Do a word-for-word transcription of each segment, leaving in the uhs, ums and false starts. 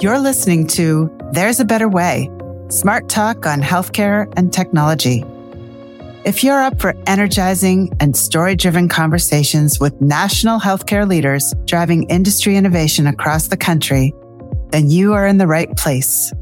You're listening to There's a Better Way, smart talk on healthcare and technology. If you're up for energizing and story-driven conversations with national healthcare leaders driving industry innovation across the country, then you are in the right place.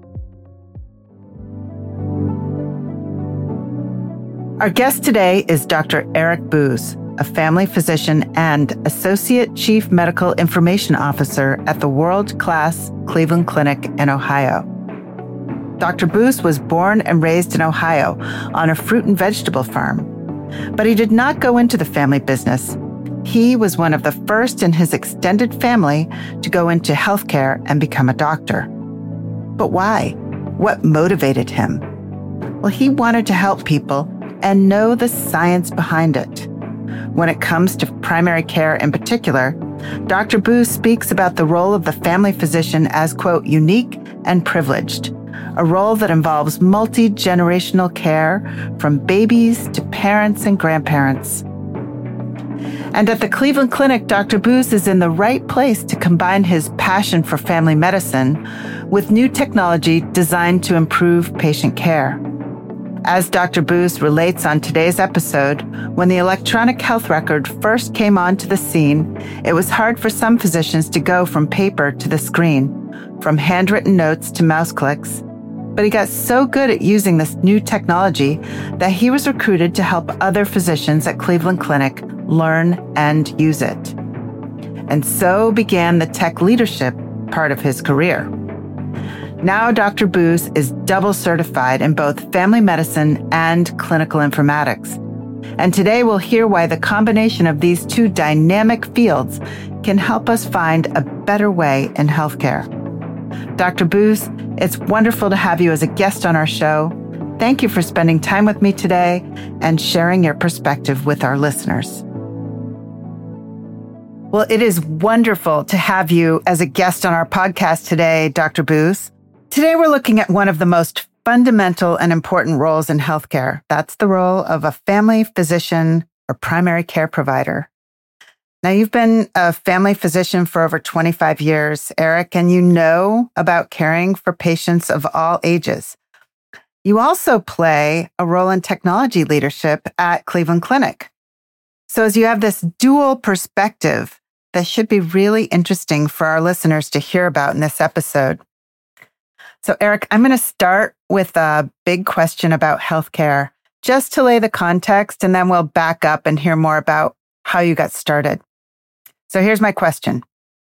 Our guest today is Doctor Eric Booz, a family physician and Associate Chief Medical Information Officer at the world-class Cleveland Clinic in Ohio. Doctor Booz was born and raised in Ohio on a fruit and vegetable farm, but he did not go into the family business. He was one of the first in his extended family to go into healthcare and become a doctor. But why? What motivated him? Well, he wanted to help people and know the science behind it. When it comes to primary care in particular, Doctor Booz speaks about the role of the family physician as, quote, unique and privileged, a role that involves multi-generational care from babies to parents and grandparents. And at the Cleveland Clinic, Doctor Booz is in the right place to combine his passion for family medicine with new technology designed to improve patient care. As Doctor Booz relates on today's episode, when the electronic health record first came onto the scene, it was hard for some physicians to go from paper to the screen, from handwritten notes to mouse clicks. But he got so good at using this new technology that he was recruited to help other physicians at Cleveland Clinic learn and use it. And so began the tech leadership part of his career. Now, Doctor Booz is double certified in both family medicine and clinical informatics. And today we'll hear why the combination of these two dynamic fields can help us find a better way in healthcare. Doctor Booz, it's wonderful to have you as a guest on our show. Thank you for spending time with me today and sharing your perspective with our listeners. Well, it is wonderful to have you as a guest on our podcast today, Doctor Booz. Today, we're looking at one of the most fundamental and important roles in healthcare. That's the role of a family physician or primary care provider. Now, you've been a family physician for over twenty-five years, Eric, and you know about caring for patients of all ages. You also play a role in technology leadership at Cleveland Clinic. So as you have this dual perspective, that should be really interesting for our listeners to hear about in this episode. So, Eric, I'm going to start with a big question about healthcare, just to lay the context, and then we'll back up and hear more about how you got started. So here's my question.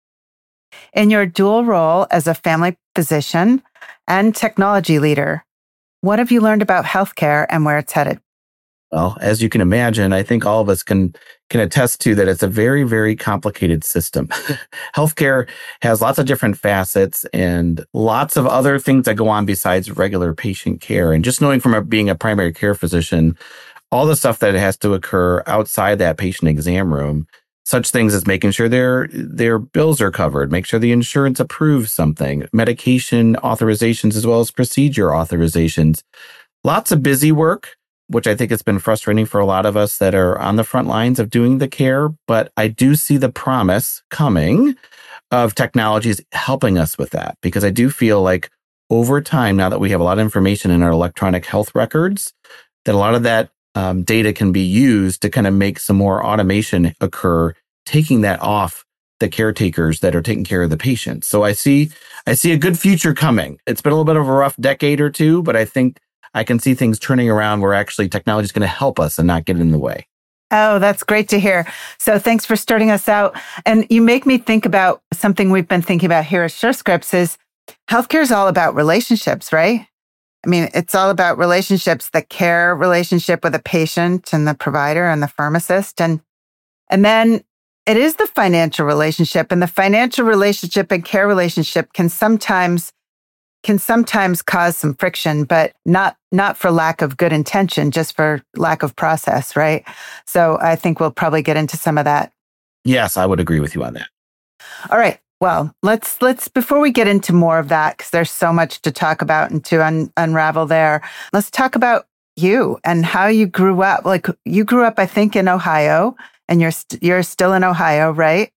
In your dual role as a family physician and technology leader, what have you learned about healthcare and where it's headed? Well, as you can imagine, I think all of us can can attest to that it's a very, very complicated system. Healthcare has lots of different facets and lots of other things that go on besides regular patient care. And just knowing from a, being a primary care physician, all the stuff that has to occur outside that patient exam room, such things as making sure their their bills are covered, make sure the insurance approves something, medication authorizations as well as procedure authorizations. Lots of busy work, which I think has been frustrating for a lot of us that are on the front lines of doing the care. But I do see the promise coming of technologies helping us with that, because I do feel like over time, now that we have a lot of information in our electronic health records, that a lot of that um, data can be used to kind of make some more automation occur, taking that off the caretakers that are taking care of the patients. So I see, I see a good future coming. It's been a little bit of a rough decade or two, but I think I can see things turning around where actually technology is going to help us and not get in the way. Oh, that's great to hear. So thanks for starting us out. And you make me think about something we've been thinking about here at SureScripts is healthcare is all about relationships, right? I mean, it's all about relationships, the care relationship with the patient and the provider and the pharmacist. And, and then it is the financial relationship, and the financial relationship and care relationship can sometimes can sometimes cause some friction, but not not for lack of good intention, just for lack of process, right? So I think we'll probably get into some of that. Yes, I would agree with you on that. All right. Well, let's let's before we get into more of that, because there's so much to talk about and to un, unravel there. Let's talk about you and how you grew up. Like you grew up, I think, in Ohio, and you're st- you're still in Ohio, right?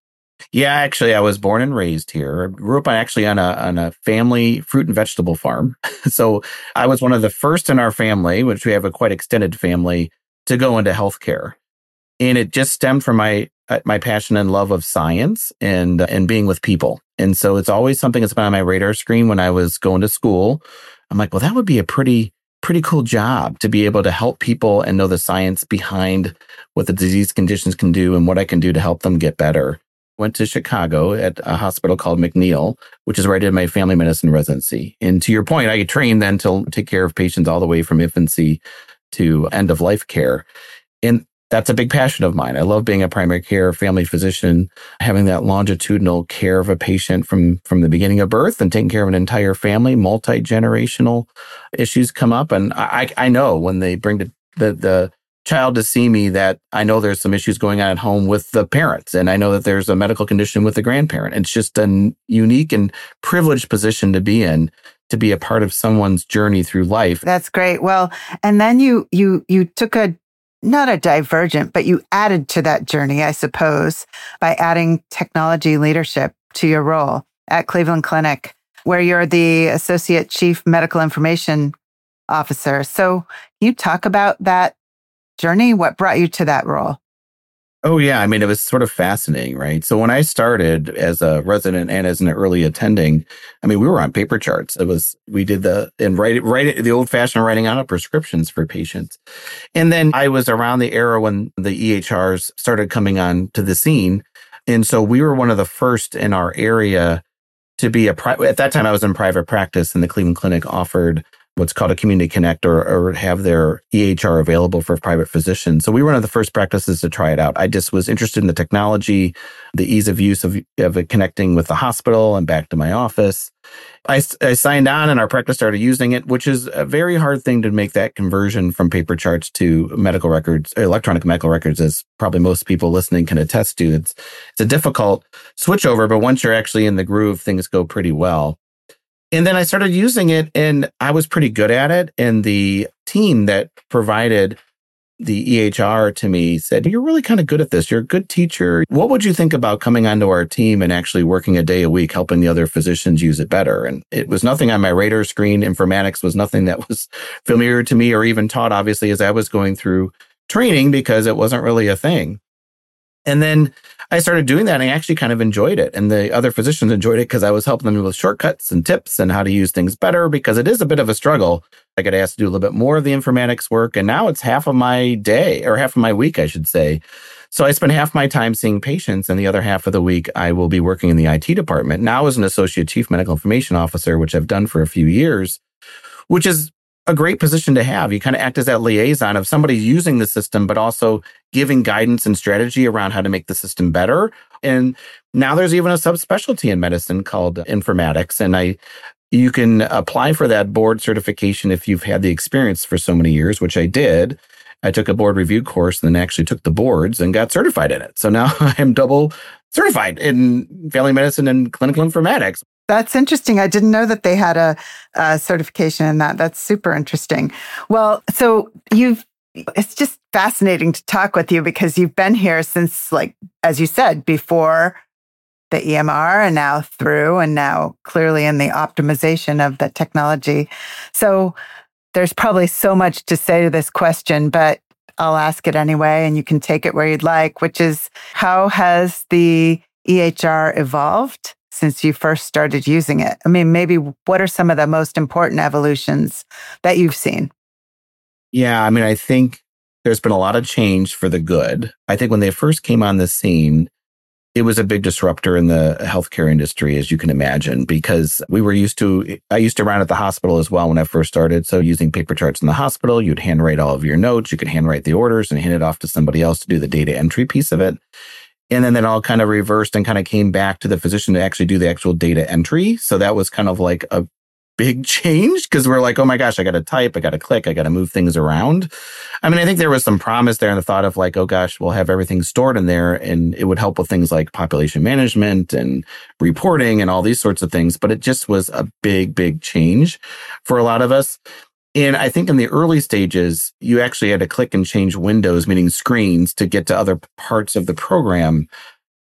Yeah, actually, I was born and raised here. I grew up on, actually on a on a family fruit and vegetable farm. So I was one of the first in our family, which we have a quite extended family, to go into healthcare. And it just stemmed from my uh, my passion and love of science and uh, and being with people. And so it's always something that's been on my radar screen when I was going to school. I'm like, well, that would be a pretty pretty cool job to be able to help people and know the science behind what the disease conditions can do and what I can do to help them get better. Went to Chicago at a hospital called McNeil, which is where I did my family medicine residency. And to your point, I trained then to take care of patients all the way from infancy to end of life care. And that's a big passion of mine. I love being a primary care family physician, having that longitudinal care of a patient from, from the beginning of birth and taking care of an entire family. Multi-generational issues come up. And I, I know when they bring the, the, the child to see me that I know there's some issues going on at home with the parents. And I know that there's a medical condition with the grandparent. It's just a unique and privileged position to be in, to be a part of someone's journey through life. That's great. Well, and then you you you took a not a divergent, but you added to that journey, I suppose, by adding technology leadership to your role at Cleveland Clinic, where you're the Associate Chief Medical Information Officer. So can you talk about that journey? What brought you to that role? Oh, yeah. I mean, it was sort of fascinating, right? So when I started as a resident and as an early attending, I mean, we were on paper charts. It was, we did the, and write, write the old fashioned writing out of prescriptions for patients. And then I was around the era when the E H Rs started coming on to the scene. And so we were one of the first in our area to be a, pri- at that time I was in private practice, and the Cleveland Clinic offered what's called a community connect, or, or have their E H R available for private physicians. So we were one of the first practices to try it out. I just was interested in the technology, the ease of use of, of it connecting with the hospital and back to my office. I, I signed on and our practice started using it, which is a very hard thing to make that conversion from paper charts to medical records, electronic medical records, as probably most people listening can attest to. It's, it's a difficult switchover, but once you're actually in the groove, things go pretty well. And then I started using it and I was pretty good at it. And the team that provided the E H R to me said, you're really kind of good at this. You're a good teacher. What would you think about coming onto our team and actually working a day a week, helping the other physicians use it better? And it was nothing on my radar screen. Informatics was nothing that was familiar to me or even taught, obviously, as I was going through training, because it wasn't really a thing. And then I started doing that and I actually kind of enjoyed it. And the other physicians enjoyed it because I was helping them with shortcuts and tips and how to use things better, because it is a bit of a struggle. I got asked to do a little bit more of the informatics work. And now it's half of my day, or half of my week, I should say. So I spend half my time seeing patients, and the other half of the week I will be working in the I T department. Now as an Associate Chief Medical Information Officer, which I've done for a few years, which is a great position to have. You kind of act as that liaison of somebody using the system, but also giving guidance and strategy around how to make the system better. And now there's even a subspecialty in medicine called informatics. And I, you can apply for that board certification if you've had the experience for so many years, which I did. I took a board review course and then actually took the boards and got certified in it. So now I'm double certified in family medicine and clinical informatics. That's interesting. I didn't know that they had a, a certification in that. That's super interesting. Well, so you've, it's just fascinating to talk with you because you've been here since, like, as you said, before the E M R and now through, and now clearly in the optimization of the technology. So there's probably so much to say to this question, but I'll ask it anyway, and you can take it where you'd like, which is, how has the E H R evolved since you first started using it? I mean, maybe what are some of the most important evolutions that you've seen? Yeah, I mean, I think there's been a lot of change for the good. I think when they first came on the scene, it was a big disruptor in the healthcare industry, as you can imagine, because we were used to, I used to run at the hospital as well when I first started. So using paper charts in the hospital, you'd handwrite all of your notes, you could handwrite the orders and hand it off to somebody else to do the data entry piece of it. And then that all kind of reversed and kind of came back to the physician to actually do the actual data entry. So that was kind of like a big change, because we're like, oh my gosh, I got to type, I got to click, I got to move things around. I mean, I think there was some promise there in the thought of like, oh gosh, we'll have everything stored in there and it would help with things like population management and reporting and all these sorts of things. But it just was a big, big change for a lot of us. And I think in the early stages, you actually had to click and change windows, meaning screens, to get to other parts of the program.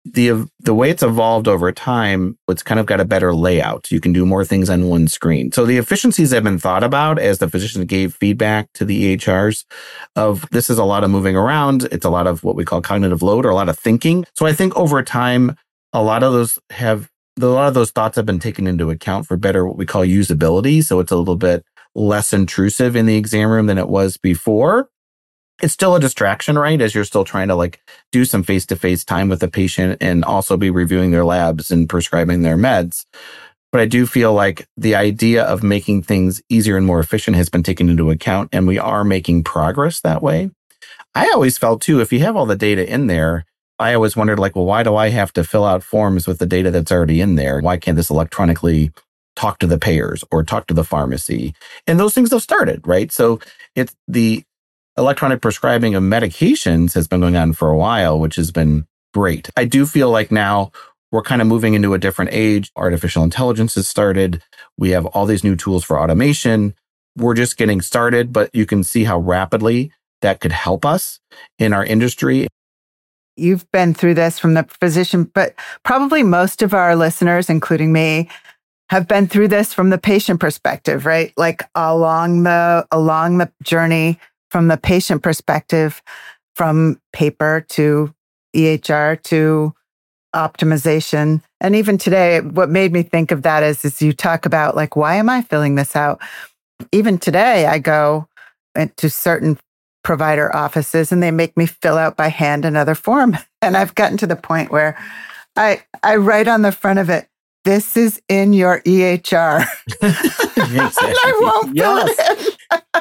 the the way it's evolved over time, it's kind of got a better layout. You can do more things on one screen. So the efficiencies have been thought about as the physicians gave feedback to the E H Rs of this is a lot of moving around. It's a lot of what we call cognitive load or a lot of thinking. So I think over time, a lot of those have a lot of those thoughts have been taken into account for better what we call usability. So it's a little bit less intrusive in the exam room than it was before. It's still a distraction, right? As you're still trying to like do some face-to-face time with the patient and also be reviewing their labs and prescribing their meds. But I do feel like the idea of making things easier and more efficient has been taken into account, and we are making progress that way. I always felt too, if you have all the data in there, I always wondered like, well, why do I have to fill out forms with the data that's already in there? Why can't this electronically talk to the payers or talk to the pharmacy? And those things have started, right? So it's the electronic prescribing of medications has been going on for a while, which has been great. I do feel like now we're kind of moving into a different age. Artificial intelligence has started. We have all these new tools for automation. We're just getting started, but you can see how rapidly that could help us in our industry. You've been through this from the physician, but probably most of our listeners, including me, have been through this from the patient perspective, right? Like along the along the journey from the patient perspective, from paper to E H R to optimization. And even today, what made me think of that is, is you talk about like, why am I filling this out? Even today, I go to certain provider offices and they make me fill out by hand another form. And I've gotten to the point where I I write on the front of it, this is in your E H R. Exactly. And I won't yes. fill it in.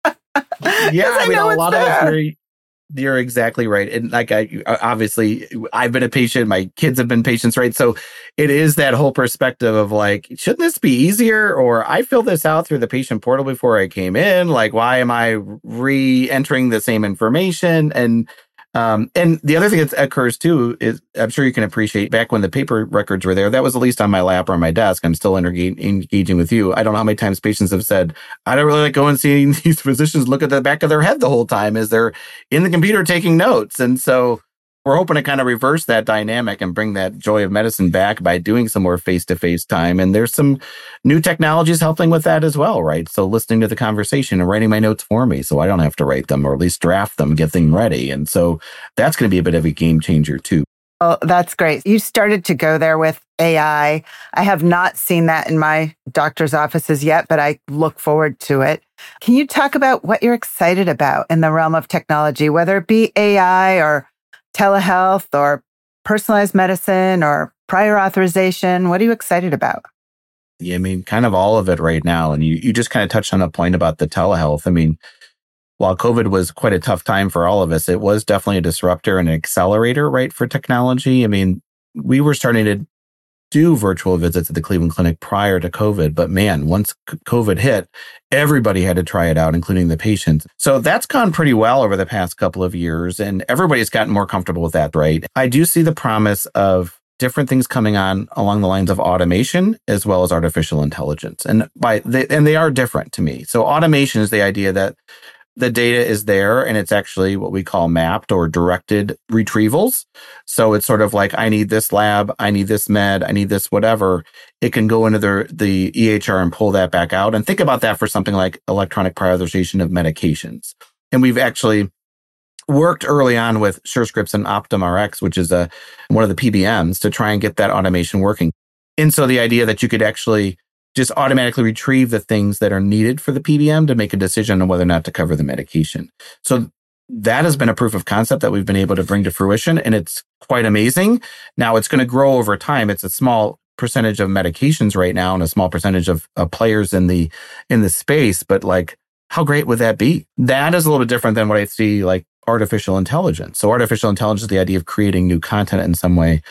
Yeah, I, I mean, a lot there. of it, you're, you're exactly right. And like, I obviously, I've been a patient. My kids have been patients, right? So it is that whole perspective of like, shouldn't this be easier? Or I filled this out through the patient portal before I came in. Like, why am I re-entering the same information? And Um, and the other thing that occurs too is, I'm sure you can appreciate, back when the paper records were there, that was at least on my lap or on my desk. I'm still engage, engaging with you. I don't know how many times patients have said, I don't really like going and seeing these physicians look at the back of their head the whole time as they're in the computer taking notes. And so we're hoping to kind of reverse that dynamic and bring that joy of medicine back by doing some more face-to-face time. And there's some new technologies helping with that as well, right? So listening to the conversation and writing my notes for me so I don't have to write them, or at least draft them, get them ready. And so that's going to be a bit of a game changer too. Oh, that's great. You started to go there with A I. I have not seen that in my doctor's offices yet, but I look forward to it. Can you talk about what you're excited about in the realm of technology, whether it be A I or telehealth or personalized medicine or prior authorization? What are you excited about? Yeah, I mean, kind of all of it right now. And you, you just kind of touched on a point about the telehealth. I mean, while COVID was quite a tough time for all of us, it was definitely a disruptor and an accelerator, right, for technology. I mean, we were starting to do virtual visits at the Cleveland Clinic prior to COVID. But man, once COVID hit, everybody had to try it out, including the patients. So that's gone pretty well over the past couple of years. And everybody's gotten more comfortable with that, right? I do see the promise of different things coming on along the lines of automation as well as artificial intelligence. And by they, and they are different to me. So automation is the idea that the data is there and it's actually what we call mapped or directed retrievals. So it's sort of like, I need this lab, I need this med, I need this whatever. It can go into the, the E H R and pull that back out. And think about that for something like electronic prioritization of medications. And we've actually worked early on with SureScripts and OptumRx, which is a, one of the P B Ms, to try and get that automation working. And so the idea that you could actually just automatically retrieve the things that are needed for the P B M to make a decision on whether or not to cover the medication. So that has been a proof of concept that we've been able to bring to fruition, and it's quite amazing. Now it's going to grow over time. It's a small percentage of medications right now and a small percentage of, of players in the in the space, but like, how great would that be? That is a little bit different than what I see like artificial intelligence. So artificial intelligence is the idea of creating new content in some way.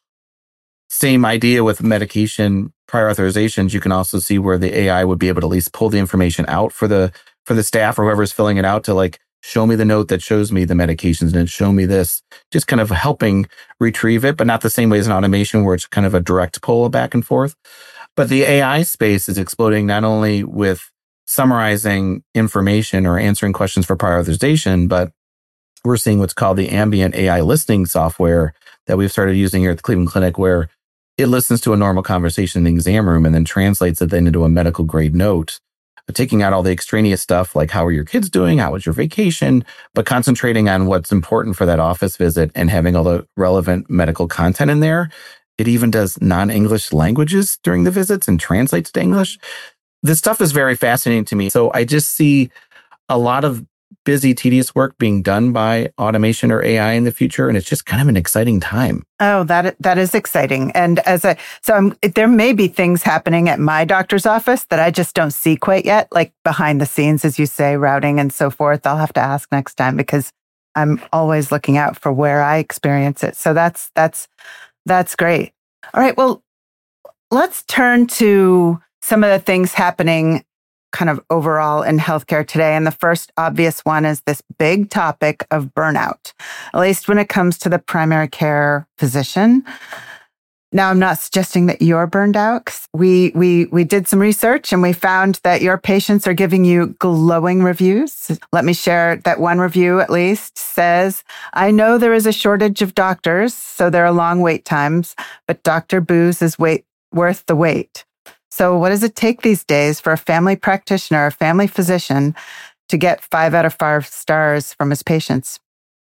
Same idea with medication prior authorizations. You can also see where the A I would be able to at least pull the information out for the for the staff or whoever's filling it out to like, show me the note that shows me the medications and show me this, just kind of helping retrieve it, but not the same way as an automation where it's kind of a direct pull back and forth. But the A I space is exploding not only with summarizing information or answering questions for prior authorization, but we're seeing what's called the ambient A I listening software that we've started using here at the Cleveland Clinic, where it listens to a normal conversation in the exam room and then translates it then into a medical grade note, taking out all the extraneous stuff like how are your kids doing, how was your vacation, but concentrating on what's important for that office visit and having all the relevant medical content in there. It even does non-English languages during the visits and translates to English. This stuff is very fascinating to me. So I just see a lot of busy, tedious work being done by automation or A I in the future. And it's just kind of an exciting time. Oh, that that is exciting. And as I, so I'm, there may be things happening at my doctor's office that I just don't see quite yet, like behind the scenes, as you say, routing and so forth. I'll have to ask next time because I'm always looking out for where I experience it. So that's, that's, that's great. All right. Well, let's turn to some of the things happening kind of overall in healthcare today. And the first obvious one is this big topic of burnout, at least when it comes to the primary care physician. Now, I'm not suggesting that you're burned out. We, we, we did some research and we found that your patients are giving you glowing reviews. Let me share that one review at least says, I know there is a shortage of doctors, so there are long wait times, but Doctor Boos is wait, worth the wait. So what does it take these days for a family practitioner, a family physician, to get five out of five stars from his patients?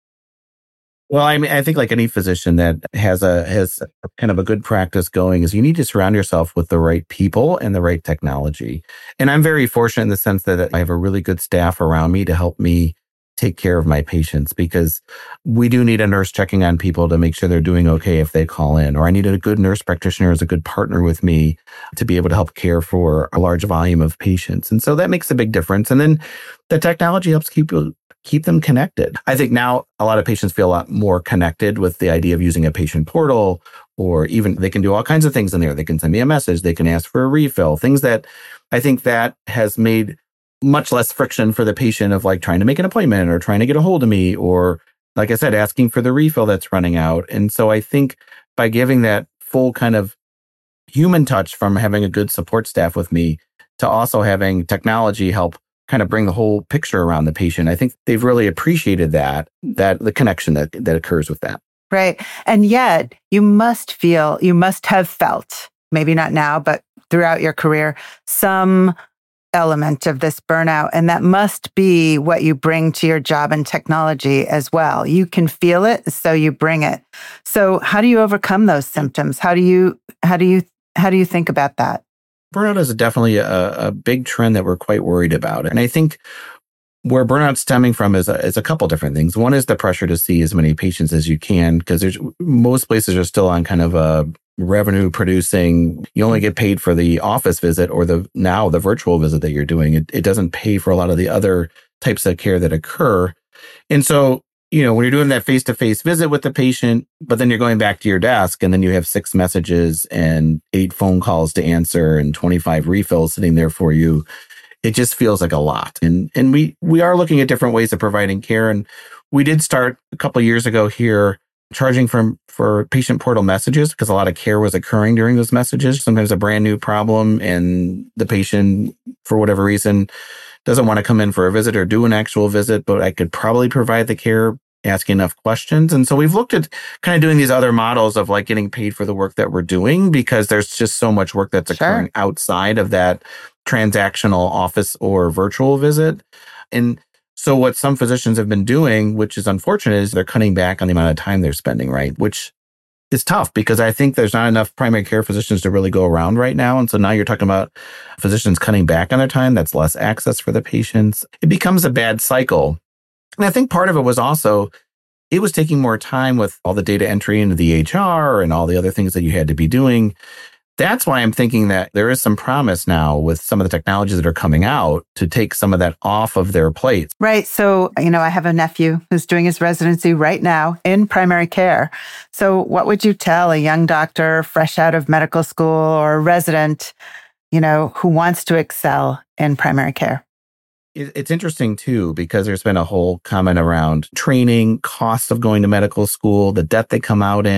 Well, I mean, I think like any physician that has a has kind of a good practice going is you need to surround yourself with the right people and the right technology. And I'm very fortunate in the sense that I have a really good staff around me to help me take care of my patients, because we do need a nurse checking on people to make sure they're doing okay if they call in, or I need a good nurse practitioner as a good partner with me to be able to help care for a large volume of patients. And so that makes a big difference. And then the technology helps keep keep them connected. I think now a lot of patients feel a lot more connected with the idea of using a patient portal, or even they can do all kinds of things in there. They can send me a message, they can ask for a refill, things that I think that has made much less friction for the patient of like trying to make an appointment or trying to get a hold of me, or like I said, asking for the refill that's running out. And so I think by giving that full kind of human touch from having a good support staff with me to also having technology help kind of bring the whole picture around the patient, I think they've really appreciated that, that the connection that, that occurs with that. Right. And yet you must feel, you must have felt, maybe not now, but throughout your career, some element of this burnout. And that must be what you bring to your job in technology as well. You can feel it, so you bring it. So how do you overcome those symptoms? How do you, how do you, how do you think about that? Burnout is definitely a, a big trend that we're quite worried about. And I think where burnout's stemming from is a, is a couple different things. One is the pressure to see as many patients as you can, because there's most places are still on kind of a revenue producing. You only get paid for the office visit or the now the virtual visit that you're doing. It, it doesn't pay for a lot of the other types of care that occur. And so, you know, when you're doing that face-to-face visit with the patient, but then you're going back to your desk and then you have six messages and eight phone calls to answer and twenty-five refills sitting there for you, it just feels like a lot. And and we we are looking at different ways of providing care. And we did start a couple of years ago here charging for, for patient portal messages, because a lot of care was occurring during those messages. Sometimes a brand new problem and the patient, for whatever reason, doesn't want to come in for a visit or do an actual visit, but I could probably provide the care asking enough questions. And so we've looked at kind of doing these other models of like getting paid for the work that we're doing, because there's just so much work that's occurring Sure. outside of that transactional office or virtual visit. And so what some physicians have been doing, which is unfortunate, is they're cutting back on the amount of time they're spending, right? Which is tough, because I think there's not enough primary care physicians to really go around right now. And so now you're talking about physicians cutting back on their time. That's less access for the patients. It becomes a bad cycle. And I think part of it was also, it was taking more time with all the data entry into the H R and all the other things that you had to be doing. That's why I'm thinking that there is some promise now with some of the technologies that are coming out to take some of that off of their plates. Right. So, you know, I have a nephew who's doing his residency right now in primary care. So what would you tell a young doctor fresh out of medical school or a resident, you know, who wants to excel in primary care? It's interesting, too, because there's been a whole comment around training, cost of going to medical school, the debt they come out in.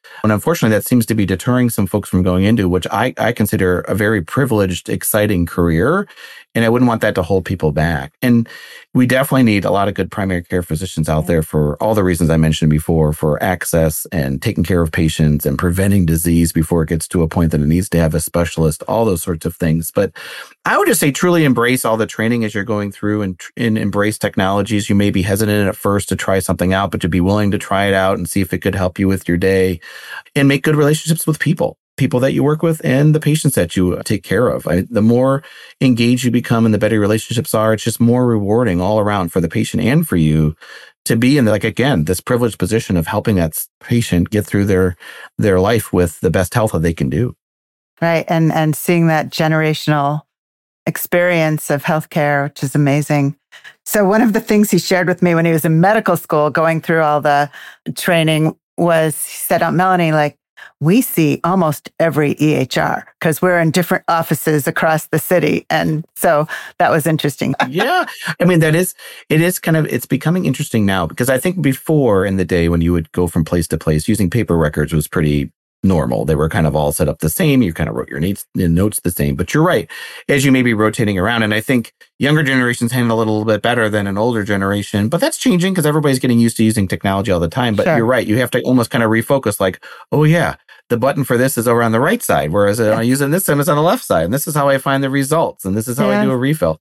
And unfortunately, that seems to be deterring some folks from going into, which I, I consider a very privileged, exciting career. And I wouldn't want that to hold people back. And we definitely need a lot of good primary care physicians out there for all the reasons I mentioned before, for access and taking care of patients and preventing disease before it gets to a point that it needs to have a specialist, all those sorts of things. But I would just say truly embrace all the training as you're going through and, and embrace technologies. You may be hesitant at first to try something out, but to be willing to try it out and see if it could help you with your day and make good relationships with people. people that you work with and the patients that you take care of. I, the more engaged you become and the better your relationships are, it's just more rewarding all around for the patient and for you to be in, like, again, this privileged position of helping that patient get through their their life with the best health that they can do. Right. And, and seeing that generational experience of healthcare, which is amazing. So one of the things he shared with me when he was in medical school, going through all the training, was he said, "Aunt Melanie, like, we see almost every E H R because we're in different offices across the city." And so that was interesting. Yeah. I mean, that is, it is kind of, it's becoming interesting now because I think before in the day when you would go from place to place, using paper records was pretty normal. They were kind of all set up the same. You kind of wrote your notes, notes the same. But you're right, as you may be rotating around. And I think younger generations handle it a little bit better than an older generation. But that's changing because everybody's getting used to using technology all the time. But sure, you're right. You have to almost kind of refocus like, oh, yeah, the button for this is over on the right side, whereas yeah. I'm using this time it's on the left side. And this is how I find the results. And this is how yeah. I do a refill.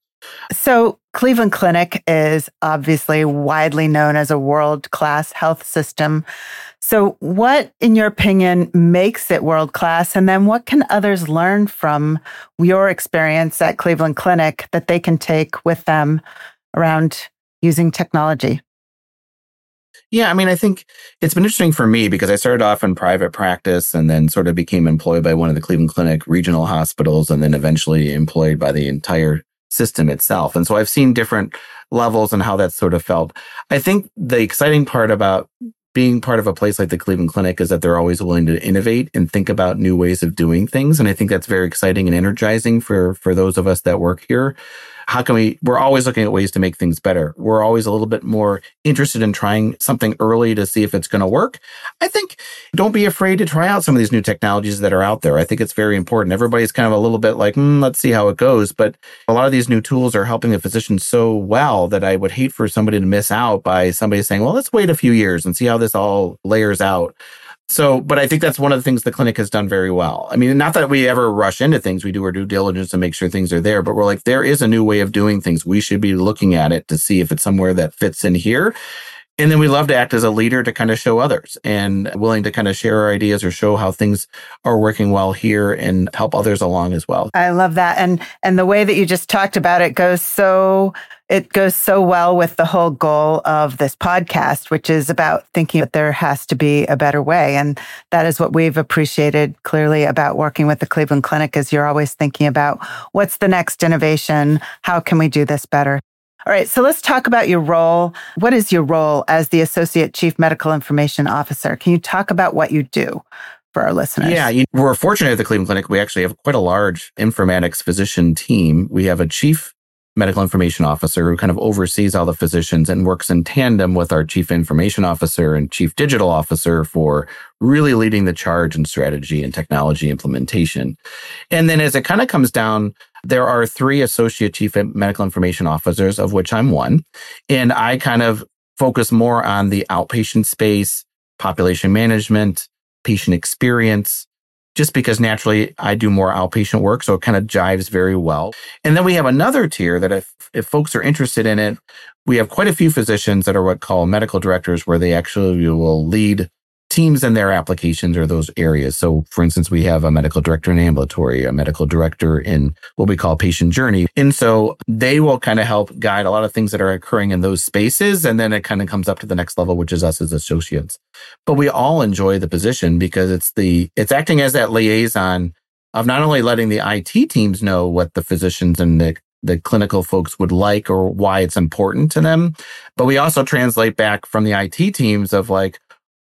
So Cleveland Clinic is obviously widely known as a world-class health system. So what, in your opinion, makes it world-class? And then what can others learn from your experience at Cleveland Clinic that they can take with them around using technology? Yeah, I mean, I think it's been interesting for me because I started off in private practice and then sort of became employed by one of the Cleveland Clinic regional hospitals and then eventually employed by the entire system itself. And so I've seen different levels and how that's sort of felt. I think the exciting part about being part of a place like the Cleveland Clinic is that they're always willing to innovate and think about new ways of doing things. And I think that's very exciting and energizing for, for those of us that work here. How can we, we're always looking at ways to make things better. We're always a little bit more interested in trying something early to see if it's going to work. I think don't be afraid to try out some of these new technologies that are out there. I think it's very important. Everybody's kind of a little bit like, mm, let's see how it goes. But a lot of these new tools are helping the physicians so well that I would hate for somebody to miss out by somebody saying, well, let's wait a few years and see how this all layers out. So, but I think that's one of the things the clinic has done very well. I mean, not that we ever rush into things. We do our due diligence to make sure things are there, but we're like, there is a new way of doing things. We should be looking at it to see if it's somewhere that fits in here. And then we love to act as a leader to kind of show others and willing to kind of share our ideas or show how things are working well here and help others along as well. I love that. And, and the way that you just talked about it goes so It goes so well with the whole goal of this podcast, which is about thinking that there has to be a better way. And that is what we've appreciated clearly about working with the Cleveland Clinic is you're always thinking about what's the next innovation? How can we do this better? All right, so let's talk about your role. What is your role as the Associate Chief Medical Information Officer? Can you talk about what you do for our listeners? Yeah, you, we're fortunate at the Cleveland Clinic. We actually have quite a large informatics physician team. We have a chief medical information officer who kind of oversees all the physicians and works in tandem with our chief information officer and chief digital officer for really leading the charge in strategy and technology implementation. And then as it kind of comes down, there are three associate chief medical information officers, of which I'm one. And I kind of focus more on the outpatient space, population management, patient experience, just because naturally I do more outpatient work, so it kind of jives very well. And then we have another tier that if, if folks are interested in it, we have quite a few physicians that are what call medical directors, where they actually will lead teams in their applications or those areas. So for instance, we have a medical director in ambulatory, a medical director in what we call patient journey. And so they will kind of help guide a lot of things that are occurring in those spaces. And then it kind of comes up to the next level, which is us as associates. But we all enjoy the position because it's the, it's acting as that liaison of not only letting the I T teams know what the physicians and the the clinical folks would like or why it's important to them, but we also translate back from the I T teams of like,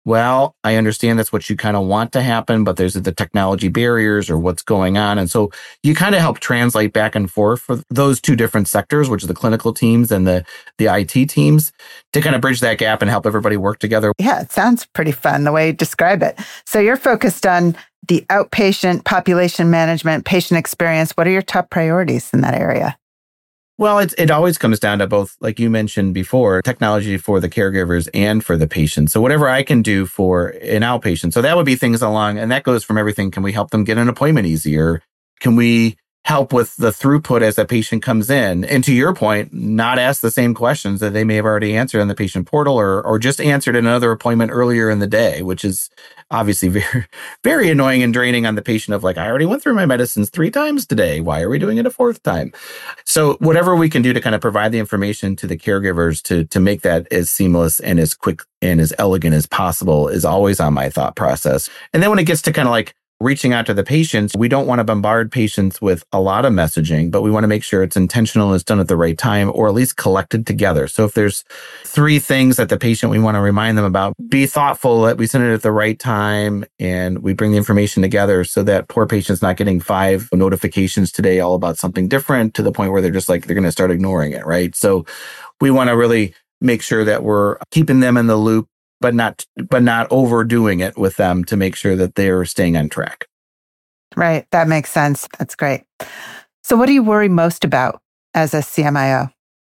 well, I understand that's what you kind of want to happen, but there's the technology barriers or what's going on. And so you kind of help translate back and forth for those two different sectors, which are the clinical teams and the, the I T teams, to kind of bridge that gap and help everybody work together. Yeah, it sounds pretty fun the way you describe it. So you're focused on the outpatient population management, patient experience. What are your top priorities in that area? Well, it, it always comes down to both, like you mentioned before, technology for the caregivers and for the patients. So whatever I can do for an outpatient. So that would be things along, and that goes from everything. Can we help them get an appointment easier? Can we help with the throughput as a patient comes in? And to your point, not ask the same questions that they may have already answered on the patient portal or or just answered in another appointment earlier in the day, which is obviously very, very annoying and draining on the patient of like, I already went through my medicines three times today. Why are we doing it a fourth time? So whatever we can do to kind of provide the information to the caregivers to, to make that as seamless and as quick and as elegant as possible is always on my thought process. And then when it gets to kind of like reaching out to the patients, we don't want to bombard patients with a lot of messaging, but we want to make sure it's intentional and it's done at the right time, or at least collected together. So if there's three things that the patient we want to remind them about, be thoughtful that we send it at the right time and we bring the information together so that poor patient's not getting five notifications today all about something different to the point where they're just like, they're going to start ignoring it, right? So we want to really make sure that we're keeping them in the loop, but not but not overdoing it with them to make sure that they're staying on track. Right. That makes sense. That's great. So what do you worry most about as a C M I O?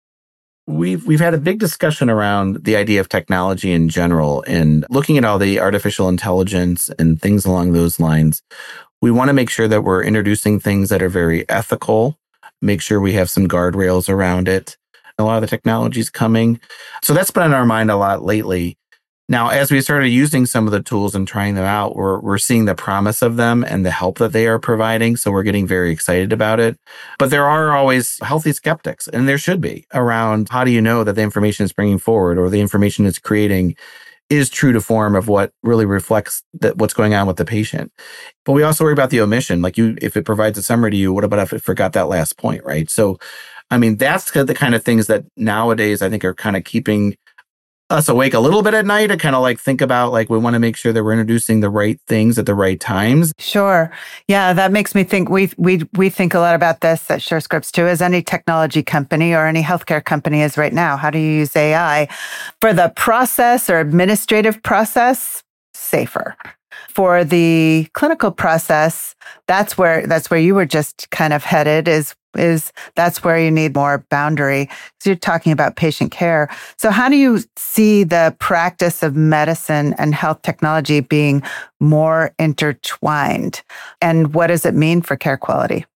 We've we've had a big discussion around the idea of technology in general and looking at all the artificial intelligence and things along those lines. We want to make sure that we're introducing things that are very ethical, make sure we have some guardrails around it. A lot of the technology is coming. So that's been on our mind a lot lately. Now, as we started using some of the tools and trying them out, we're we're seeing the promise of them and the help that they are providing. So we're getting very excited about it. But there are always healthy skeptics, and there should be, around how do you know that the information it's bringing forward or the information it's creating is true to form of what really reflects that what's going on with the patient. But we also worry about the omission. Like you, if it provides a summary to you, what about if it forgot that last point, right? So, I mean, that's the kind of things that nowadays I think are kind of keeping us awake a little bit at night to kind of like think about, like, we want to make sure that we're introducing the right things at the right times. Sure. Yeah, that makes me think we we we think a lot about this at Surescripts too, as any technology company or any healthcare company is right now. How do you use A I for the process or administrative process? Safer. For the clinical process, that's where that's where you were just kind of headed, is is that's where you need more boundary. So you're talking about patient care. So how do you see the practice of medicine and health technology being more intertwined? And what does it mean for care quality?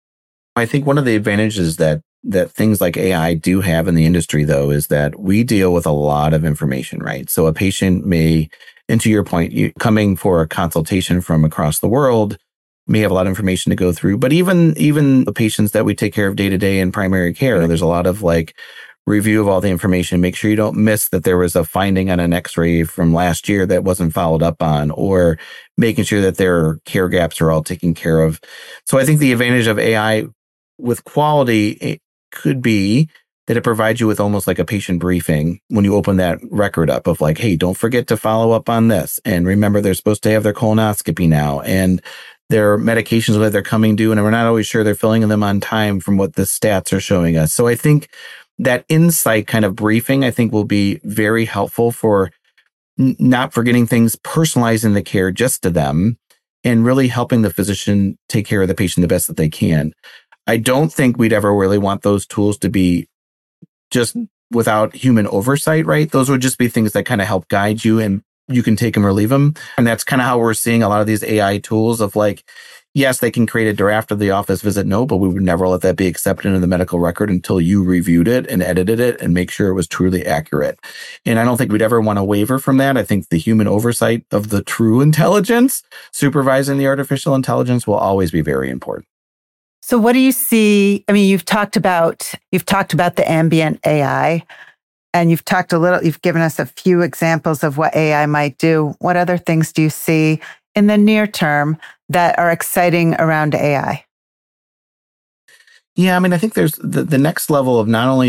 I think one of the advantages that that things like A I do have in the industry, though, is that we deal with a lot of information, right? So a patient may, and to your point, you coming for a consultation from across the world may have a lot of information to go through. But even even the patients that we take care of day to day in primary care, there's a lot of like review of all the information. Make sure you don't miss that there was a finding on an X-ray from last year that wasn't followed up on, or making sure that their care gaps are all taken care of. So I think the advantage of A I with quality, it could be that it provides you with almost like a patient briefing when you open that record up of like, hey, don't forget to follow up on this. And remember, they're supposed to have their colonoscopy now, and their medications that they're coming due, and we're not always sure they're filling them on time from what the stats are showing us. So I think that insight kind of briefing, I think, will be very helpful for n- not forgetting things, personalizing the care just to them, and really helping the physician take care of the patient the best that they can. I don't think we'd ever really want those tools to be just without human oversight, right? Those would just be things that kind of help guide you, and you can take them or leave them. And that's kind of how we're seeing a lot of these A I tools of like, yes, they can create a draft of the office visit note, but we would never let that be accepted into the medical record until you reviewed it and edited it and make sure it was truly accurate. And I don't think we'd ever want to waver from that. I think the human oversight of the true intelligence supervising the artificial intelligence will always be very important. So what do you see? I mean, you've talked about you've talked about the ambient A I, and you've talked a little, you've given us a few examples of what A I might do. What other things do you see in the near term that are exciting around A I? Yeah, I mean, I think there's the, the next level of not only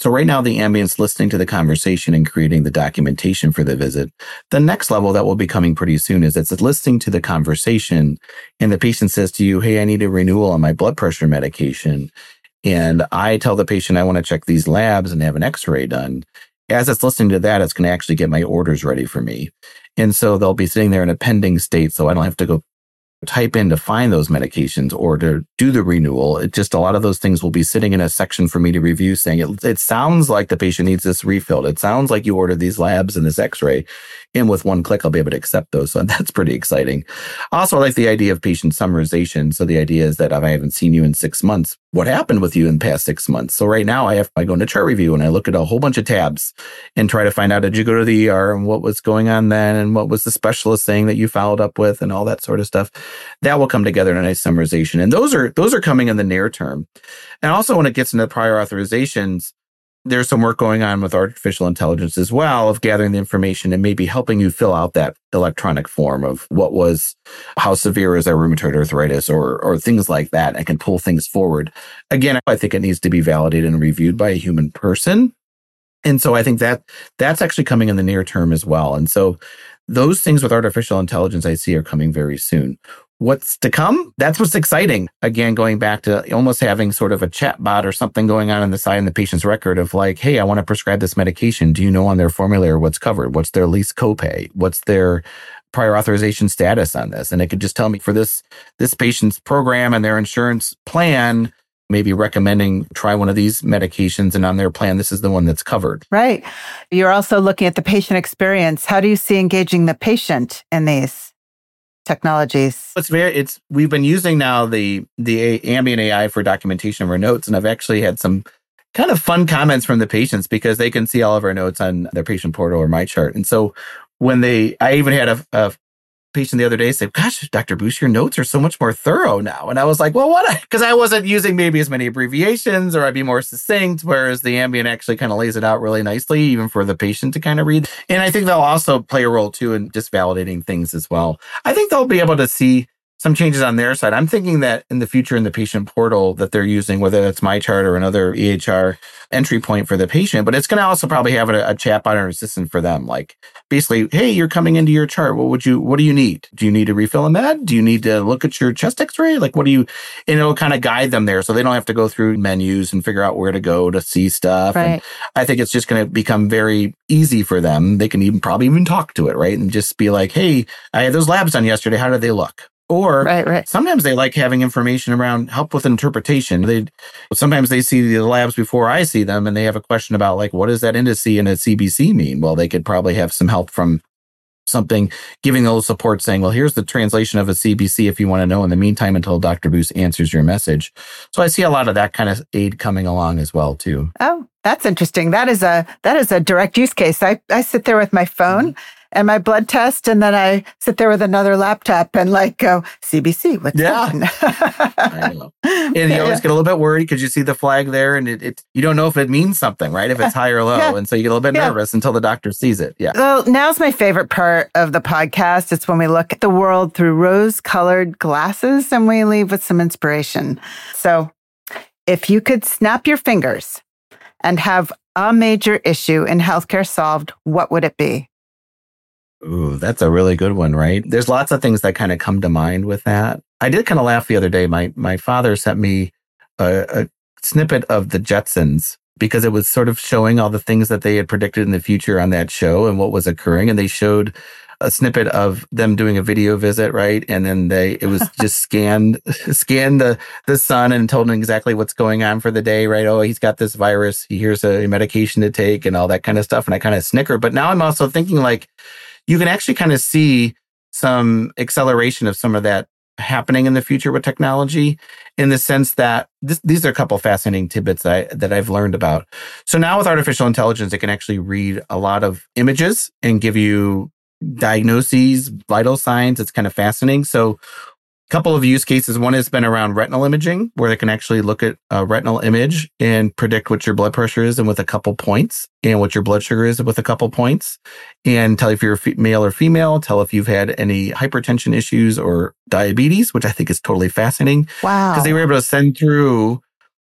So right now, the ambient's listening to the conversation and creating the documentation for the visit. The next level that will be coming pretty soon is it's listening to the conversation, and the patient says to you, hey, I need a renewal on my blood pressure medication. And I tell the patient I want to check these labs and have an x-ray done. As it's listening to that, it's going to actually get my orders ready for me. And so they'll be sitting there in a pending state, so I don't have to go type in to find those medications or to do the renewal. It just, a lot of those things will be sitting in a section for me to review saying, it, it sounds like the patient needs this refilled. It sounds like you ordered these labs and this x-ray. And with one click, I'll be able to accept those. So that's pretty exciting. Also, I like the idea of patient summarization. So the idea is that if I haven't seen you in six months, what happened with you in the past six months? So right now I have, I go into chart review and I look at a whole bunch of tabs and try to find out, did you go to the E R and what was going on then? And what was the specialist saying that you followed up with and all that sort of stuff? That will come together in a nice summarization. And those are, those are coming in the near term. And also when it gets into prior authorizations, there's some work going on with artificial intelligence as well of gathering the information and maybe helping you fill out that electronic form of what was, how severe is our rheumatoid arthritis or or things like that. I can pull things forward. Again, I think it needs to be validated and reviewed by a human person. And so I think that that's actually coming in the near term as well. And so those things with artificial intelligence I see are coming very soon. What's to come? That's what's exciting. Again, going back to almost having sort of a chat bot or something going on on the side in the patient's record of like, hey, I want to prescribe this medication. Do you know on their formulary what's covered? What's their least copay? What's their prior authorization status on this? And it could just tell me for this, this patient's program and their insurance plan, maybe recommending try one of these medications, and on their plan, this is the one that's covered. Right. You're also looking at the patient experience. How do you see engaging the patient in these technologies? It's very, it's, we've been using now the, the ambient A I for documentation of our notes. And I've actually had some kind of fun comments from the patients because they can see all of our notes on their patient portal or MyChart. And so when they, I even had a, a patient the other day say, gosh, Doctor Boos, your notes are so much more thorough now. And I was like, well, what? Because I wasn't using maybe as many abbreviations or I'd be more succinct, whereas the ambient actually kind of lays it out really nicely, even for the patient to kind of read. And I think they'll also play a role too in just validating things as well. I think they'll be able to see some changes on their side. I'm thinking that in the future in the patient portal that they're using, whether it's MyChart or another E H R entry point for the patient, but it's going to also probably have a, a chatbot or assistant for them. Like basically, hey, you're coming into your chart. What would you, what do you need? Do you need to refill a med? Do you need to look at your chest x-ray? Like, what do you, and it'll kind of guide them there so they don't have to go through menus and figure out where to go to see stuff. Right. And I think it's just going to become very easy for them. They can even probably even talk to it, right? And just be like, hey, I had those labs done yesterday. How did they look? Or right, right. sometimes they like having information around help with interpretation. They sometimes they see the labs before I see them, and they have a question about like, what does that indice and a C B C mean? Well, they could probably have some help from something, giving those support, saying, well, here's the translation of a C B C if you want to know in the meantime until Doctor Boos answers your message. So I see a lot of that kind of aid coming along as well too. Oh, that's interesting. That is a that is a direct use case. I, I sit there with my phone. Mm-hmm. And my blood test, and then I sit there with another laptop and like go, C B C, what's yeah. that? I know. And you always get a little bit worried because you see the flag there and it, it you don't know if it means something, right? If it's high or low. Yeah. And so you get a little bit yeah. nervous until the doctor sees it. Yeah. Well, now's my favorite part of the podcast. It's when we look at the world through rose-colored glasses and we leave with some inspiration. So if you could snap your fingers and have a major issue in healthcare solved, what would it be? Ooh, that's a really good one, right? There's lots of things that kind of come to mind with that. I did kind of laugh the other day. My my father sent me a, a snippet of the Jetsons because it was sort of showing all the things that they had predicted in the future on that show and what was occurring. And they showed a snippet of them doing a video visit, right? And then they it was just scanned scanned the the sun and told him exactly what's going on for the day, right? Oh, he's got this virus. Here's a medication to take and all that kind of stuff. And I kind of snickered. But now I'm also thinking like, you can actually kind of see some acceleration of some of that happening in the future with technology in the sense that this, these are a couple of fascinating tidbits that, I, that I've learned about. So now with artificial intelligence, it can actually read a lot of images and give you diagnoses, vital signs. It's kind of fascinating. So a couple of use cases. One has been around retinal imaging, where they can actually look at a retinal image and predict what your blood pressure is and with a couple points, and what your blood sugar is with a couple points, and tell if you're male or female, tell if you've had any hypertension issues or diabetes, which I think is totally fascinating. Wow. Because they were able to send through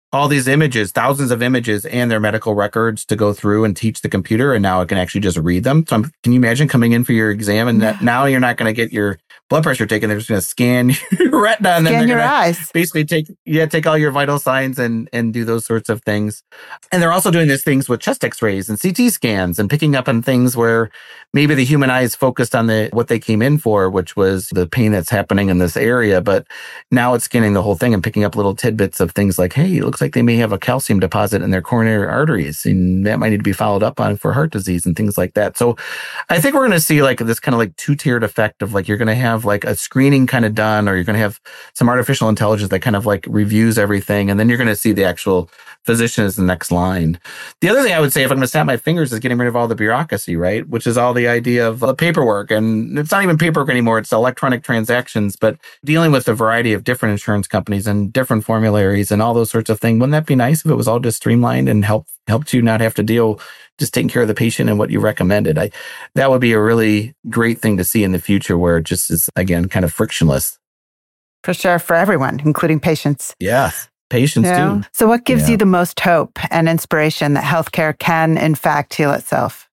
all these images, thousands of images and their medical records to go through and teach the computer. And now it can actually just read them. So I'm, can you imagine coming in for your exam and that now you're not going to get your blood pressure taken. They're just going to scan your retina and then scan they're your eyes. Basically take, yeah, take all your vital signs and, and do those sorts of things. And they're also doing these things with chest x-rays and C T scans and picking up on things where maybe the human eye is focused on the, what they came in for, which was the pain that's happening in this area. But now it's scanning the whole thing and picking up little tidbits of things like, hey, it looks like they may have a calcium deposit in their coronary arteries and that might need to be followed up on for heart disease and things like that. So I think we're going to see like this kind of like two-tiered effect of like, you're going to have like a screening kind of done, or you're going to have some artificial intelligence that kind of like reviews everything. And then you're going to see the actual physician as the next line. The other thing I would say, if I'm going to snap my fingers, is getting rid of all the bureaucracy, right? Which is all the idea of the paperwork. And it's not even paperwork anymore. It's electronic transactions, but dealing with a variety of different insurance companies and different formularies and all those sorts of things. Wouldn't that be nice if it was all just streamlined and help helped you not have to deal just taking care of the patient and what you recommended? I that would be a really great thing to see in the future, where it just is, again, kind of frictionless. For sure, for everyone, including patients. Yeah, patients yeah. too. So what gives yeah. you the most hope and inspiration that healthcare can, in fact, heal itself?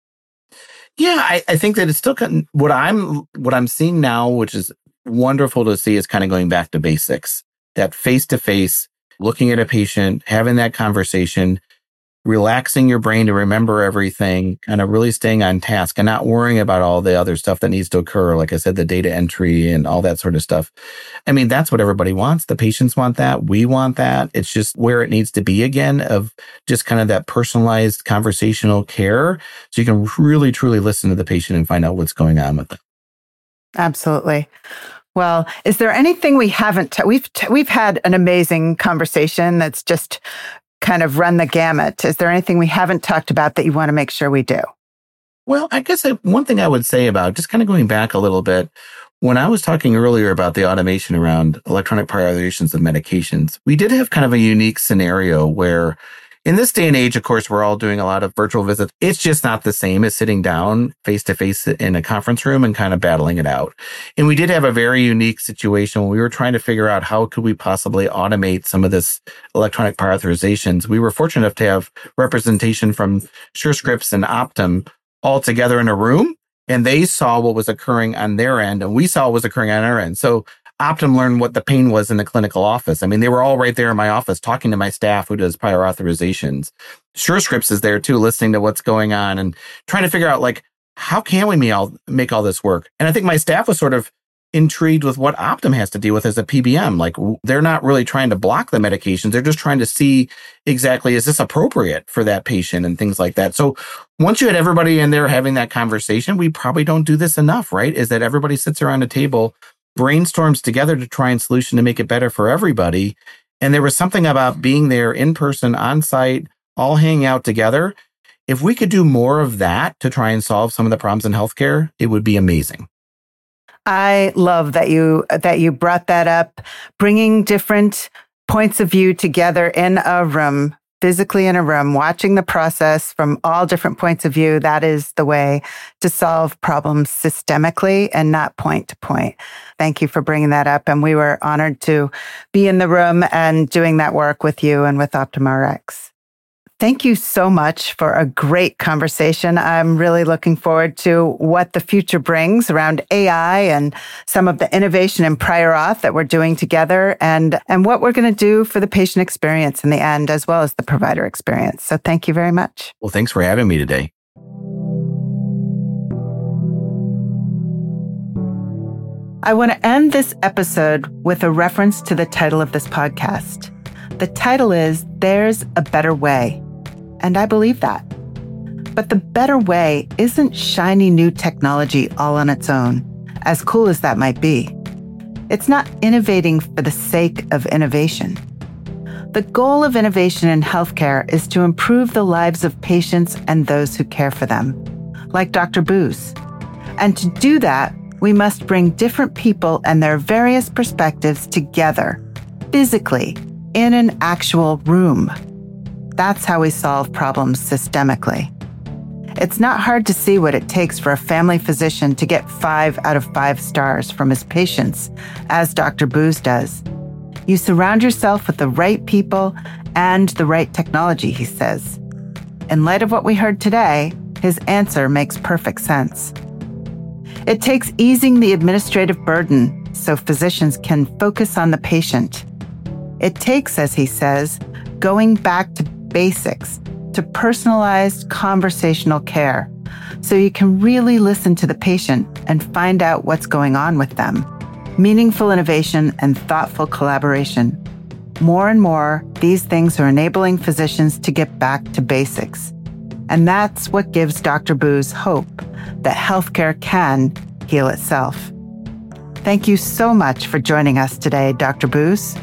Yeah, I, I think that it's still what I'm what I'm seeing now, which is wonderful to see, is kind of going back to basics. That face-to-face, looking at a patient, having that conversation, relaxing your brain to remember everything, kind of really staying on task and not worrying about all the other stuff that needs to occur. Like I said, the data entry and all that sort of stuff. I mean, that's what everybody wants. The patients want that. We want that. It's just where it needs to be again, of just kind of that personalized conversational care. So you can really, truly listen to the patient and find out what's going on with them. Absolutely. Well, is there anything we haven't, t- we've, t- we've had an amazing conversation that's just kind of run the gamut. Is there anything we haven't talked about that you want to make sure we do? Well, I guess I, one thing I would say about, just kind of going back a little bit, when I was talking earlier about the automation around electronic priorizations of medications, we did have kind of a unique scenario where in this day and age, of course, we're all doing a lot of virtual visits. It's just not the same as sitting down face to face in a conference room and kind of battling it out. And we did have a very unique situation when we were trying to figure out how could we possibly automate some of this electronic prior authorizations. We were fortunate enough to have representation from SureScripts and Optum all together in a room, and they saw what was occurring on their end, and we saw what was occurring on our end. So Optum learned what the pain was in the clinical office. I mean, they were all right there in my office talking to my staff who does prior authorizations. SureScripts is there too, listening to what's going on and trying to figure out, like, how can we make all, make all this work? And I think my staff was sort of intrigued with what Optum has to deal with as a P B M. Like, they're not really trying to block the medications. They're just trying to see exactly, is this appropriate for that patient and things like that. So once you had everybody in there having that conversation, we probably don't do this enough, right? Is that everybody sits around a table, brainstorms together to try and solution to make it better for everybody. And there was something about being there in person, on site, all hanging out together. If we could do more of that to try and solve some of the problems in healthcare, it would be amazing. I love that you that you brought that up, bringing different points of view together in a room, physically in a room, watching the process from all different points of view. That is the way to solve problems systemically and not point to point. Thank you for bringing that up. And we were honored to be in the room and doing that work with you and with OptumRx. Thank you so much for a great conversation. I'm really looking forward to what the future brings around A I and some of the innovation in prior auth that we're doing together, and, and what we're going to do for the patient experience in the end, as well as the provider experience. So thank you very much. Well, thanks for having me today. I want to end this episode with a reference to the title of this podcast. The title is There's a Better Way. And I believe that. But the better way isn't shiny new technology all on its own, as cool as that might be. It's not innovating for the sake of innovation. The goal of innovation in healthcare is to improve the lives of patients and those who care for them, like Doctor Booz. And to do that, we must bring different people and their various perspectives together, physically, in an actual room. That's how we solve problems systemically. It's not hard to see what it takes for a family physician to get five out of five stars from his patients, as Doctor Booz does. You surround yourself with the right people and the right technology, he says. In light of what we heard today, his answer makes perfect sense. It takes easing the administrative burden so physicians can focus on the patient. It takes, as he says, going back to basics, to personalized conversational care, so you can really listen to the patient and find out what's going on with them. Meaningful innovation and thoughtful collaboration. More and more, these things are enabling physicians to get back to basics. And that's what gives Doctor Booz hope that healthcare can heal itself. Thank you so much for joining us today, Doctor Booz.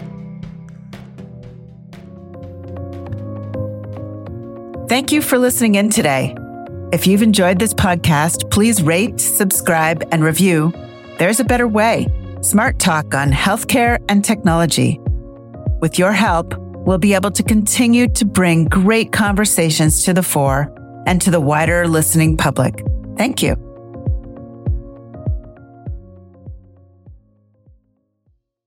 Thank you for listening in today. If you've enjoyed this podcast, please rate, subscribe, and review. There's a better way. Smart Talk on healthcare and technology. With your help, we'll be able to continue to bring great conversations to the fore and to the wider listening public. Thank you.